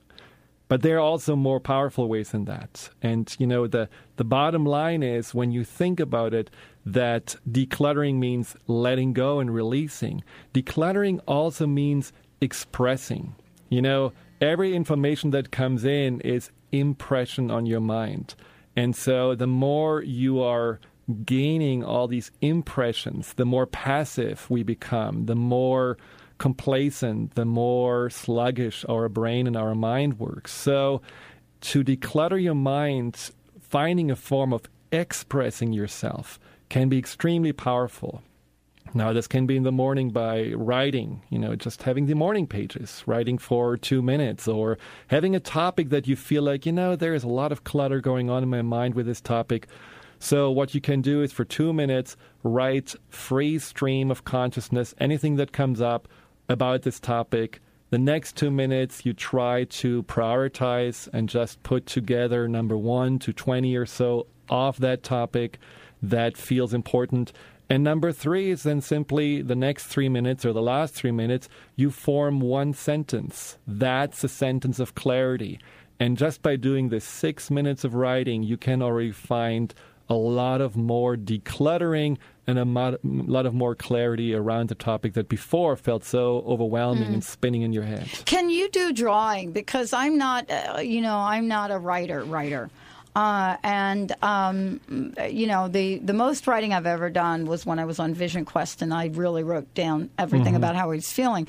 Speaker 2: But there are also more powerful ways than that. And, you know, the, the bottom line is, when you think about it, that decluttering means letting go and releasing. Decluttering also means expressing. You know, every information that comes in is impression on your mind. And so the more you are gaining all these impressions, the more passive we become, the more complacent, the more sluggish our brain and our mind works. So to declutter your mind, finding a form of expressing yourself can be extremely powerful. Now, this can be in the morning by writing, you know, just having the morning pages, writing for two minutes, or having a topic that you feel like, you know, there is a lot of clutter going on in my mind with this topic. So what you can do is for two minutes, write free stream of consciousness, anything that comes up about this topic. The next two minutes, you try to prioritize and just put together number one to twenty or so of that topic that feels important. And number three is then simply the next three minutes or the last three minutes, you form one sentence. That's a sentence of clarity. And just by doing this six minutes of writing, you can already find a lot of more decluttering and a mo- lot of more clarity around the topic that before felt so overwhelming mm. and spinning in your head.
Speaker 1: Can you do drawing? Because I'm not, uh, you know, I'm not a writer, writer. Uh, and, um, you know, the, the most writing I've ever done was when I was on Vision Quest, and I really wrote down everything mm-hmm. about how I was feeling.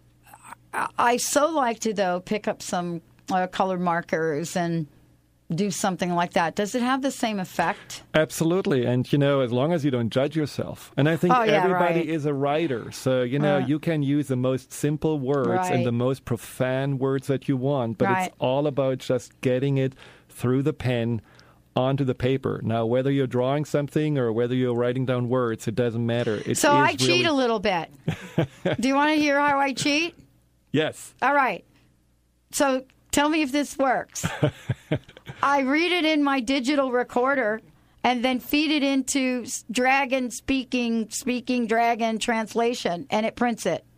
Speaker 1: I, I so like to, though, pick up some uh, colored markers and do something like that. Does it have the same effect?
Speaker 2: Absolutely. And, you know, as long as you don't judge yourself. And I think
Speaker 1: oh, yeah,
Speaker 2: everybody
Speaker 1: right.
Speaker 2: is a writer. So, you know, uh, you can use the most simple words
Speaker 1: right.
Speaker 2: and the most profound words that you want. But
Speaker 1: right.
Speaker 2: it's all about just getting it through the pen onto the paper. Now, whether you're drawing something or whether you're writing down words, it doesn't matter. It
Speaker 1: so
Speaker 2: is
Speaker 1: I cheat
Speaker 2: really...
Speaker 1: a little bit. Do you want to hear how I cheat?
Speaker 2: Yes.
Speaker 1: All right. So tell me if this works. I read it in my digital recorder and then feed it into Dragon speaking, speaking Dragon translation, and it prints it.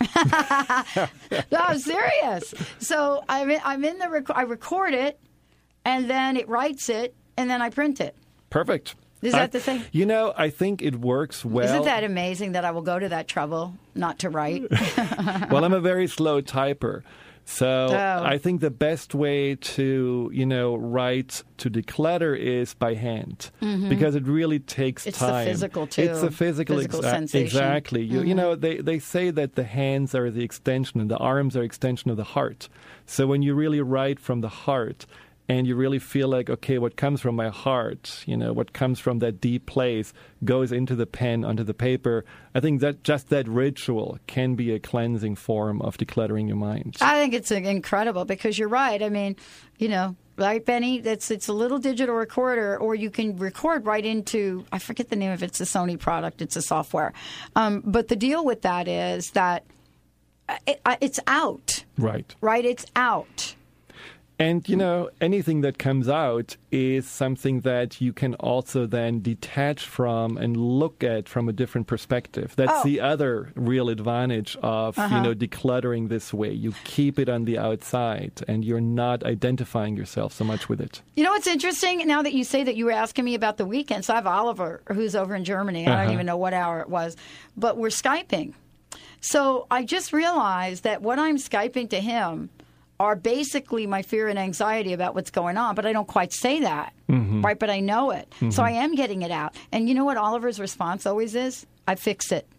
Speaker 1: No, I'm serious. So I'm in, I'm in the rec- I record it, and then it writes it, and then I print it.
Speaker 2: Perfect.
Speaker 1: Is that
Speaker 2: I,
Speaker 1: the thing?
Speaker 2: You know, I think it works well.
Speaker 1: Isn't that amazing that I will go to that trouble not to write?
Speaker 2: Well, I'm a very slow typer. So
Speaker 1: oh.
Speaker 2: I think the best way to, you know, write to declutter is by hand
Speaker 1: mm-hmm.
Speaker 2: because it really takes
Speaker 1: it's
Speaker 2: time.
Speaker 1: It's the physical, too.
Speaker 2: It's a physical,
Speaker 1: physical
Speaker 2: exa-
Speaker 1: sensation.
Speaker 2: Exactly. You,
Speaker 1: mm-hmm.
Speaker 2: you know, they, they say that the hands are the extension and the arms are extension of the heart. So when you really write from the heart, and you really feel like, okay, what comes from my heart, you know, what comes from that deep place goes into the pen, onto the paper. I think that just that ritual can be a cleansing form of decluttering your mind.
Speaker 1: I think it's incredible because you're right. I mean, you know, right, Benny? It's, it's a little digital recorder, or you can record right into, I forget the name of it. It's a Sony product. It's a software. Um, but the deal with that is that it, it's out.
Speaker 2: Right.
Speaker 1: Right? It's out.
Speaker 2: And, you know, anything that comes out is something that you can also then detach from and look at from a different perspective. That's
Speaker 1: oh.
Speaker 2: the other real advantage of,
Speaker 1: uh-huh.
Speaker 2: you know, decluttering this way. You keep it on the outside and you're not identifying yourself so much with it.
Speaker 1: You know what's interesting? Now that you say that, you were asking me about the weekend. So I have Oliver, who's over in Germany. I
Speaker 2: uh-huh.
Speaker 1: don't even know what hour it was. But we're Skyping. So I just realized that what I'm Skyping to him are basically my fear and anxiety about what's going on, but I don't quite say that,
Speaker 2: mm-hmm.
Speaker 1: right? But I know it.
Speaker 2: Mm-hmm.
Speaker 1: So I am getting it out. And you know what Oliver's response always is? I fix it.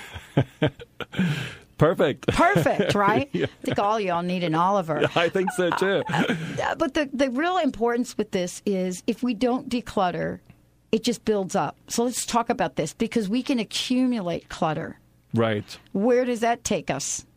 Speaker 2: Perfect.
Speaker 1: Perfect, right?
Speaker 2: Yeah.
Speaker 1: I think all y'all need an Oliver.
Speaker 2: Yeah, I think so, too.
Speaker 1: Uh, but the, the real importance with this is if we don't declutter, it just builds up. So let's talk about this because we can accumulate clutter.
Speaker 2: Right.
Speaker 1: Where does that take us?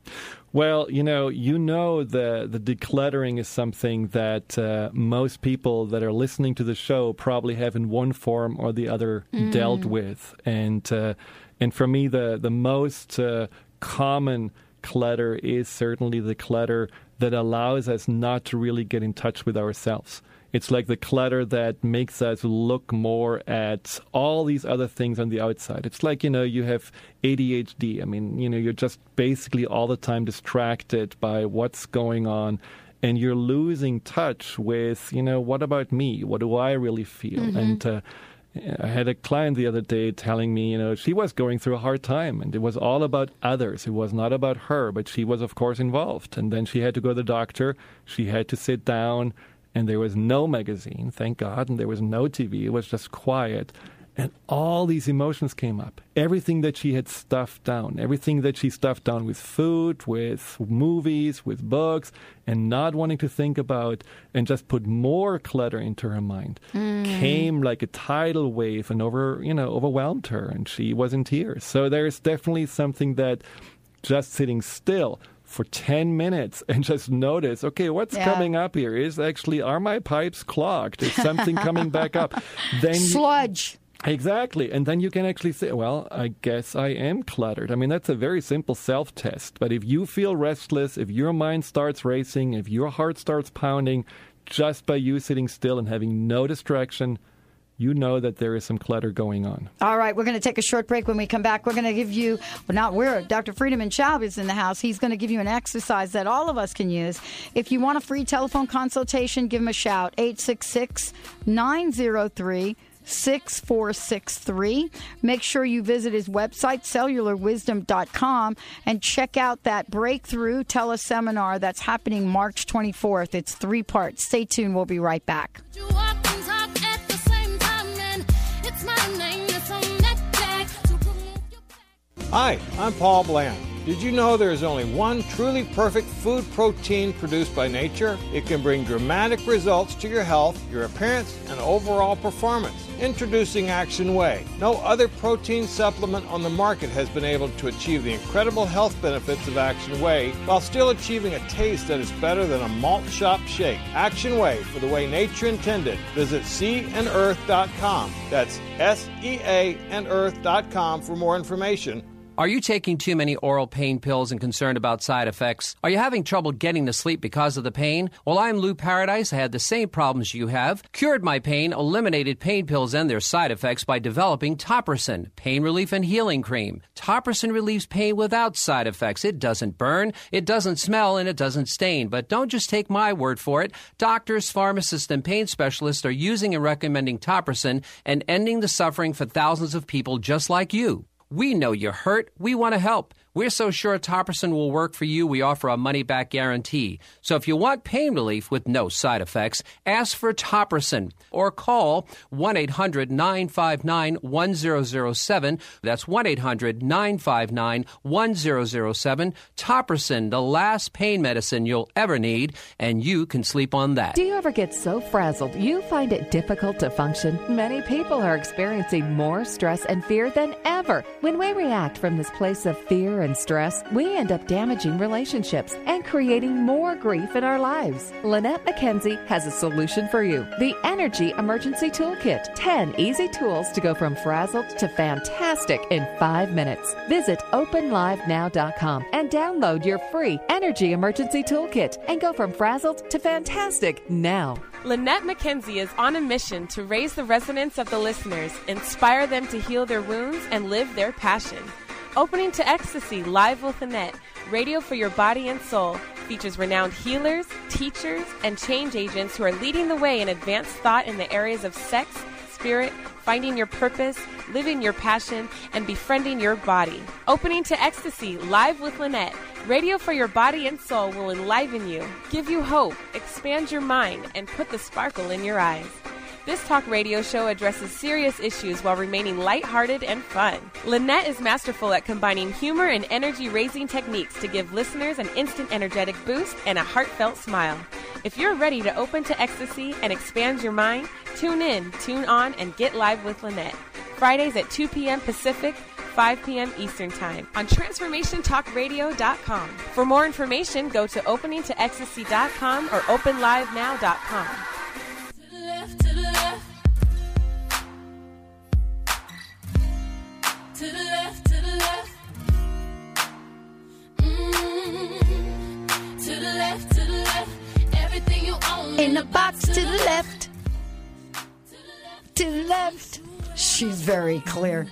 Speaker 2: Well, you know, you know the the decluttering is something that uh, most people that are listening to the show probably have in one form or the other mm. dealt with, and uh, and for me, the the most uh, common clutter is certainly the clutter that allows us not to really get in touch with ourselves. It's like the clutter that makes us look more at all these other things on the outside. It's like, you know, you have A D H D. I mean, you know, you're just basically all the time distracted by what's going on, and you're losing touch with, you know, what about me? What do I really feel? Mm-hmm. And uh, I had a client the other day telling me, you know, she was going through a hard time, and it was all about others. It was not about her, but she was, of course, involved. And then she had to go to the doctor. She had to sit down. And there was no magazine, thank God, and there was no T V. It was just quiet. And all these emotions came up. Everything that she had stuffed down, everything that she stuffed down with food, with movies, with books, and not wanting to think about and just put more clutter into her mind, mm. came like a tidal wave and over, you know, overwhelmed her, and she was in tears. So there's definitely something that just sitting still for ten minutes and just notice, okay, what's yeah. coming up here? Is actually, are my pipes clogged? Is something coming back up? Then
Speaker 1: Sludge.
Speaker 2: You, exactly. And then you can actually say, well, I guess I am cluttered. I mean, that's a very simple self-test. But if you feel restless, if your mind starts racing, if your heart starts pounding, just by you sitting still and having no distraction, you know that there is some clutter going on.
Speaker 1: All right, we're going to take a short break. When we come back, we're going to give you, well, not we're, Doctor Friedemann Schaub is in the house. He's going to give you an exercise that all of us can use. If you want a free telephone consultation, give him a shout, eight six six, nine zero three, six four six three. Make sure you visit his website, cellular wisdom dot com, and check out that breakthrough teleseminar that's happening March twenty-fourth. It's three parts. Stay tuned. We'll be right back.
Speaker 10: Hi, I'm Paul Bland. Did you know there is only one truly perfect food protein produced by nature? It can bring dramatic results to your health, your appearance, and overall performance. Introducing Action Whey. No other protein supplement on the market has been able to achieve the incredible health benefits of Action Whey while still achieving a taste that is better than a malt shop shake. Action Whey, for the way nature intended. Visit sea and earth dot com. That's S E A and earth dot com for more information.
Speaker 16: Are you taking too many oral pain pills and concerned about side effects? Are you having trouble getting to sleep because of the pain? Well, I'm Lou Paradise. I had the same problems you have. Cured my pain, eliminated pain pills and their side effects by developing Topricin, pain relief and healing cream. Topricin relieves pain without side effects. It doesn't burn, it doesn't smell, and it doesn't stain. But don't just take my word for it. Doctors, pharmacists, and pain specialists are using and recommending Topricin and ending the suffering for thousands of people just like you. We know you're hurt. We want to help. We're so sure Topricin will work for you, we offer a money-back guarantee. So if you want pain relief with no side effects, ask for Topricin or call one eight hundred nine five nine one zero zero seven. That's one eight hundred nine five nine one zero zero seven. Topricin, the last pain medicine you'll ever need, and you can sleep on that.
Speaker 17: Do you ever get so frazzled you find it difficult to function? Many people are experiencing more stress and fear than ever. When we react from this place of fear and stress, we end up damaging relationships and creating more grief in our lives. Lynette McKenzie has a solution for you. The Energy Emergency Toolkit. ten easy tools to go from frazzled to fantastic in five minutes. Visit open live now dot com and download your free Energy Emergency Toolkit and go from frazzled to fantastic now.
Speaker 18: Lynette McKenzie is on a mission to raise the resonance of the listeners, inspire them to heal their wounds, and live their passion. Opening to Ecstasy, Live with Lynette, radio for your body and soul, features renowned healers, teachers, and change agents who are leading the way in advanced thought in the areas of sex, spirit, finding your purpose, living your passion, and befriending your body. Opening to Ecstasy, Live with Lynette, radio for your body and soul will enliven you, give you hope, expand your mind, and put the sparkle in your eyes. This talk radio show addresses serious issues while remaining lighthearted and fun. Lynette is masterful at combining humor and energy-raising techniques to give listeners an instant energetic boost and a heartfelt smile. If you're ready to open to ecstasy and expand your mind, tune in, tune on, and get live with Lynette. Fridays at two p.m. Pacific, five p.m. Eastern Time on transformation talk radio dot com. For more information, go to opening to ecstasy dot com or open live now dot com.
Speaker 19: To the left, to the left. To the left, to the left. Mm-hmm. To the left, to the left. Everything you own
Speaker 1: In the box to the left. To the left. She's very clear.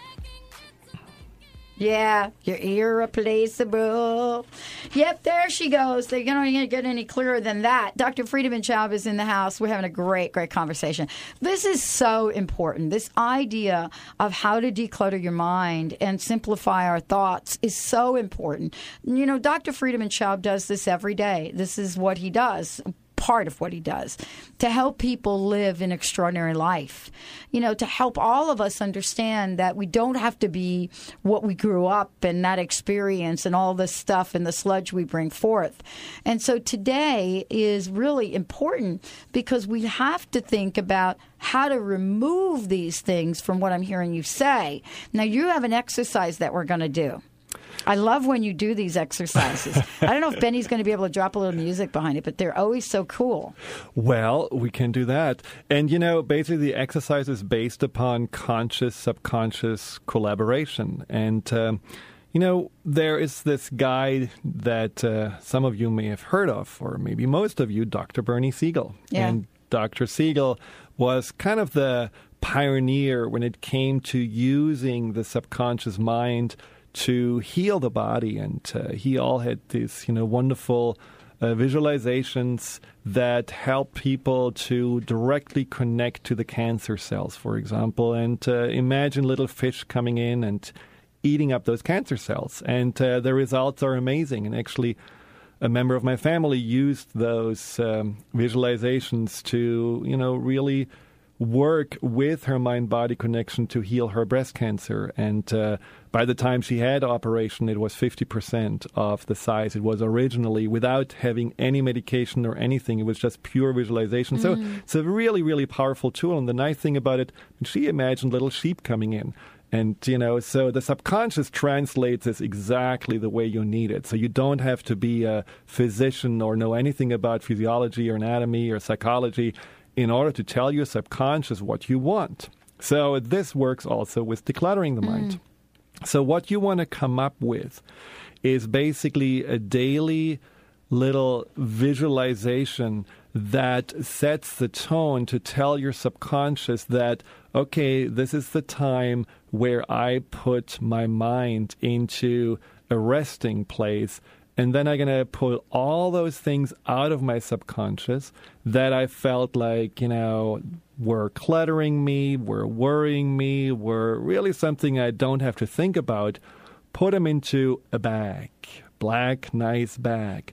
Speaker 1: Yeah, you're irreplaceable. Yep, there she goes. They're going to get any clearer than that. Doctor Friedemann Schaub is in the house. We're having a great, great conversation. This is so important. This idea of how to declutter your mind and simplify our thoughts is so important. You know, Doctor Friedemann Schaub does this every day. This is what he does. Part of what he does to help people live an extraordinary life, you know, to help all of us understand that we don't have to be what we grew up and that experience and all this stuff and the sludge we bring forth. And so today is really important because we have to think about how to remove these things from what I'm hearing you say. Now, you have an exercise that we're going to do. I love when you do these exercises. I don't know if Benny's going to be able to drop a little music behind it, but they're always so cool.
Speaker 2: Well, we can do that. And, you know, basically the exercise is based upon conscious-subconscious collaboration. And, um, you know, there is this guy that uh, some of you may have heard of, or maybe most of you, Doctor Bernie Siegel.
Speaker 1: Yeah.
Speaker 2: And Doctor Siegel was kind of the pioneer when it came to using the subconscious mind to heal the body, and uh, he all had these, you know, wonderful uh, visualizations that help people to directly connect to the cancer cells, for example, and uh, imagine little fish coming in and eating up those cancer cells, and uh, the results are amazing. And actually, a member of my family used those um, visualizations to, you know, really work with her mind-body connection to heal her breast cancer. And uh, by the time she had operation, it was fifty percent of the size it was originally without having any medication or anything. It was just pure visualization. Mm. So it's a really, really powerful tool. And the nice thing about it, she imagined little sheep coming in. And, you know, so the subconscious translates this exactly the way you need it. So you don't have to be a physician or know anything about physiology or anatomy or psychology in order to tell your subconscious what you want. So this works also with decluttering the mind. Mm. So what you want to come up with is basically a daily little visualization that sets the tone to tell your subconscious that, okay, this is the time where I put my mind into a resting place. And then I'm going to pull all those things out of my subconscious that I felt like, you know, were cluttering me, were worrying me, were really something I don't have to think about. Put them into a bag, black, nice bag.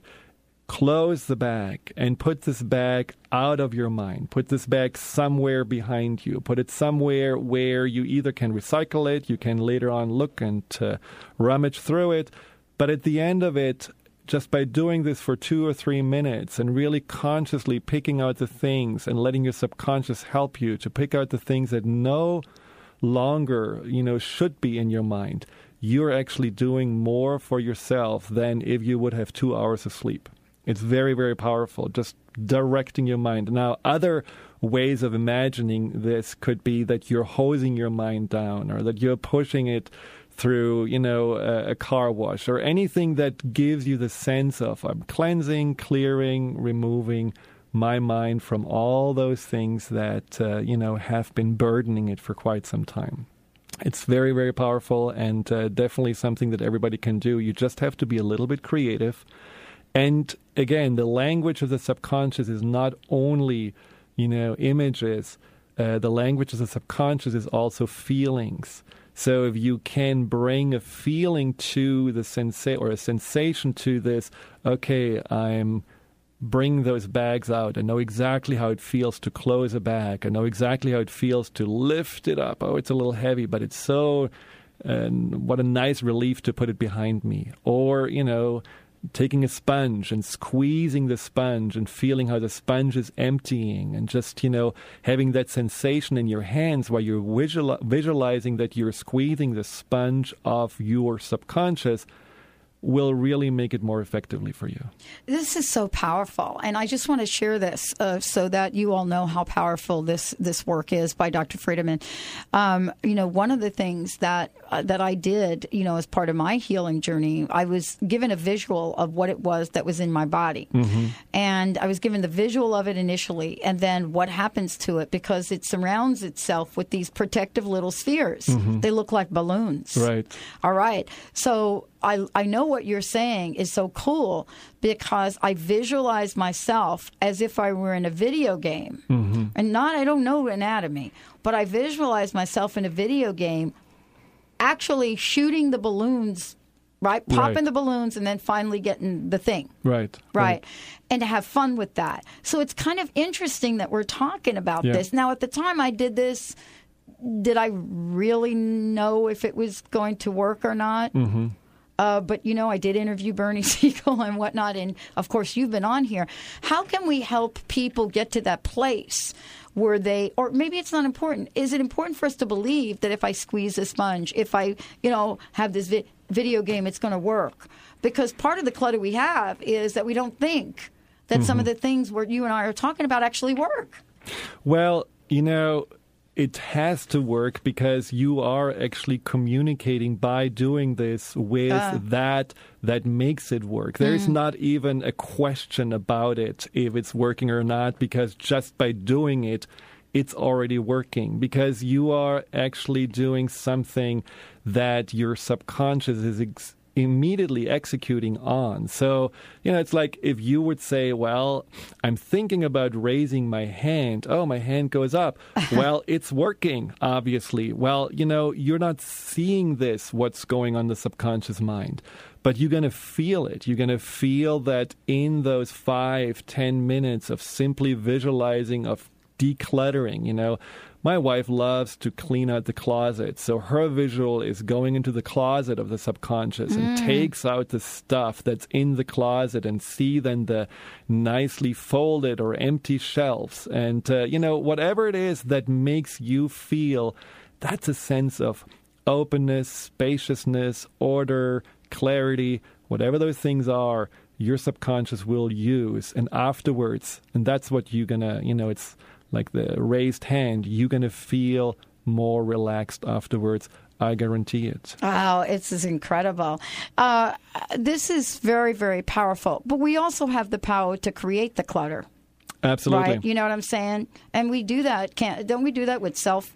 Speaker 2: Close the bag and put this bag out of your mind. Put this bag somewhere behind you. Put it somewhere where you either can recycle it, you can later on look and uh, rummage through it. But at the end of it, just by doing this for two or three minutes and really consciously picking out the things and letting your subconscious help you to pick out the things that no longer, you know, should be in your mind, you're actually doing more for yourself than if you would have two hours of sleep. It's very, very powerful, just directing your mind. Now, other ways of imagining this could be that you're hosing your mind down or that you're pushing it through, you know, a, a car wash or anything that gives you the sense of I'm cleansing, clearing, removing my mind from all those things that, uh, you know, have been burdening it for quite some time. It's very, very powerful and uh, definitely something that everybody can do. You just have to be a little bit creative. And again, the language of the subconscious is not only, you know, images. Uh, the language of the subconscious is also feelings. So if you can bring a feeling to the sensa- or a sensation to this, okay, I'm bringing those bags out. I know exactly how it feels to close a bag. I know exactly how it feels to lift it up. Oh, it's a little heavy, but it's so, uh, what a nice relief to put it behind me. Or, you know, taking a sponge and squeezing the sponge and feeling how the sponge is emptying, and just, you know, having that sensation in your hands while you're visual- visualizing that you're squeezing the sponge of your subconscious will really make it more effectively for you.
Speaker 1: This is so powerful, and I just want to share this uh, so that you all know how powerful this this work is by Doctor Friedemann. Um, you know, one of the things that uh, that I did, you know, as part of my healing journey, I was given a visual of what it was that was in my body,
Speaker 2: mm-hmm.
Speaker 1: and I was given the visual of it initially, and then what happens to it, because it surrounds itself with these protective little spheres.
Speaker 2: Mm-hmm.
Speaker 1: They look like balloons.
Speaker 2: Right.
Speaker 1: All right. So I, I know what you're saying is so cool, because I visualize myself as if I were in a video game.
Speaker 2: Mm-hmm.
Speaker 1: And not, I don't know anatomy, but I visualize myself in a video game actually shooting the balloons, right? Popping
Speaker 2: Right.
Speaker 1: the balloons and then finally getting the thing.
Speaker 2: Right.
Speaker 1: Right. And to have fun with that. So it's kind of interesting that we're talking about
Speaker 2: Yeah.
Speaker 1: this. Now, at the time I did this, did I really know if it was going to work or not?
Speaker 2: Mm-hmm.
Speaker 1: Uh, but, you know, I did interview Bernie Siegel and whatnot. And, of course, you've been on here. How can we help people get to that place where they, or maybe it's not important. Is it important for us to believe that if I squeeze a sponge, if I, you know, have this vi- video game, it's going to work? Because part of the clutter we have is that we don't think that
Speaker 2: Mm-hmm.
Speaker 1: some of the things where you and I are talking about actually work.
Speaker 2: Well, you know, it has to work because you are actually communicating by doing this with
Speaker 1: Ah.
Speaker 2: that that makes it work. There's
Speaker 1: Mm.
Speaker 2: not even a question about it if it's working or not, because just by doing it, it's already working, because you are actually doing something that your subconscious is ex- immediately executing on. So, you know, it's like if you would say, well, I'm thinking about raising my hand. Oh, my hand goes up. Well, it's working, obviously. Well, you know, you're not seeing this, what's going on in the subconscious mind, but you're going to feel it. You're going to feel that in those five, ten minutes of simply visualizing, of decluttering, you know, my wife loves to clean out the closet. So her visual is going into the closet of the subconscious and
Speaker 1: Mm.
Speaker 2: takes out the stuff that's in the closet and see then the nicely folded or empty shelves. And, uh, you know, whatever it is that makes you feel, that's a sense of openness, spaciousness, order, clarity, whatever those things are, your subconscious will use. And afterwards, and that's what you're going to, you know, it's like the raised hand, you're going to feel more relaxed afterwards. I guarantee it.
Speaker 1: Wow, it's is incredible. Uh, this is very, very powerful. But we also have the power to create the clutter.
Speaker 2: Absolutely.
Speaker 1: Right? You know what I'm saying? And we do that. Can't, don't we do that with self?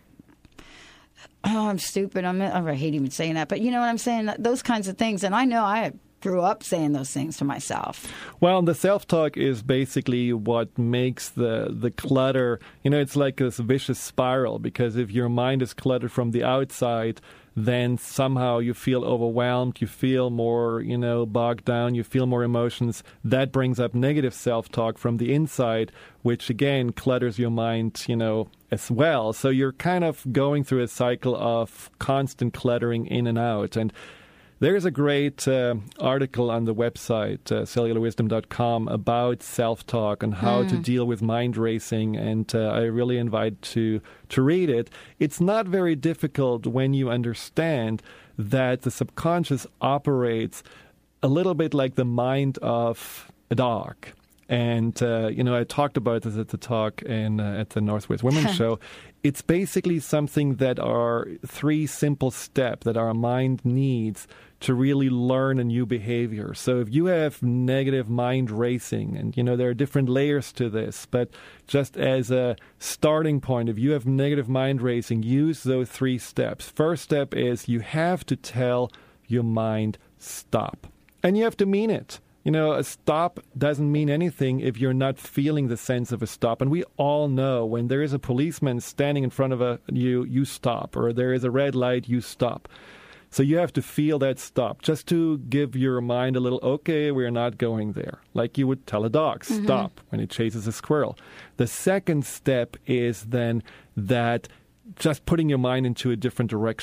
Speaker 1: Oh, I'm stupid. I'm, I hate even saying that. But you know what I'm saying? Those kinds of things. And I know I grew up saying those things to myself.
Speaker 2: Well, the self-talk is basically what makes the, the clutter, you know, it's like this vicious spiral, because if your mind is cluttered from the outside, then somehow you feel overwhelmed, you feel more, you know, bogged down, you feel more emotions. That brings up negative self-talk from the inside, which again clutters your mind, you know, as well. So you're kind of going through a cycle of constant cluttering in and out. And there's a great uh, article on the website, uh, cellular wisdom dot com, about self-talk and how
Speaker 1: Mm.
Speaker 2: to deal with mind racing, and uh, I really invite to to read it. It's not very difficult when you understand that the subconscious operates a little bit like the mind of a dog. And, uh, you know, I talked about this at the talk in, uh, at the Northwest Women's Show. It's basically something that are three simple steps that our mind needs to really learn a new behavior. So if you have negative mind racing, and, you know, there are different layers to this, but just as a starting point, if you have negative mind racing, use those three steps. First step is you have to tell your mind, stop. And you have to mean it. You know, a stop doesn't mean anything if you're not feeling the sense of a stop. And we all know when there is a policeman standing in front of a, you, you stop. Or there is a red light, you stop. So you have to feel that stop, just to give your mind a little, okay, we're not going there. Like you would tell a dog,
Speaker 1: Mm-hmm.
Speaker 2: stop, when it chases a squirrel. The second step is then that just putting your mind into a different direction.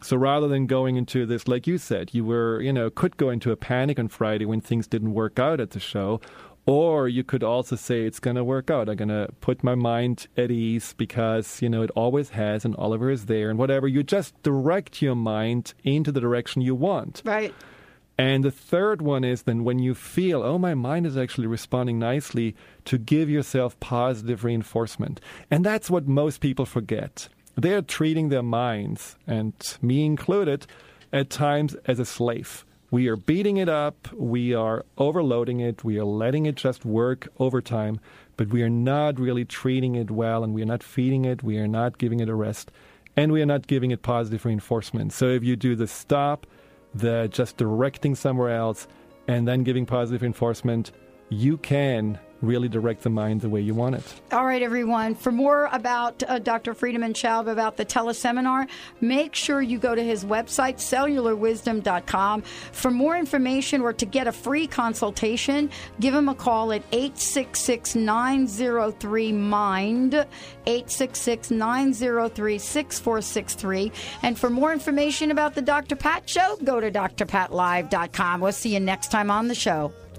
Speaker 2: So rather than going into this, like you said, you were, you know, could go into a panic on Friday when things didn't work out at the show. Or you could also say it's going to work out. I'm going to put my mind at ease because, you know, it always has and Oliver is there and whatever. You just direct your mind into the direction you want.
Speaker 1: Right.
Speaker 2: And the third one is then when you feel, oh, my mind is actually responding nicely, to give yourself positive reinforcement. And that's what most people forget. They're treating their minds, and me included, at times as a slave. We are beating it up, we are overloading it, we are letting it just work overtime, but we are not really treating it well, and we are not feeding it, we are not giving it a rest, and we are not giving it positive reinforcement. So if you do the stop, the just directing somewhere else, and then giving positive reinforcement, you can really direct the mind the way you want it.
Speaker 1: All right, everyone. For more about uh, Doctor Friedemann Schaub, about the teleseminar, make sure you go to his website, cellular wisdom dot com. For more information or to get a free consultation, give him a call at eight six six, nine zero three, MIND, eight six six, nine zero three, six four six three. And for more information about the Doctor Pat Show, go to D R Pat Live dot com. We'll see you next time on the show.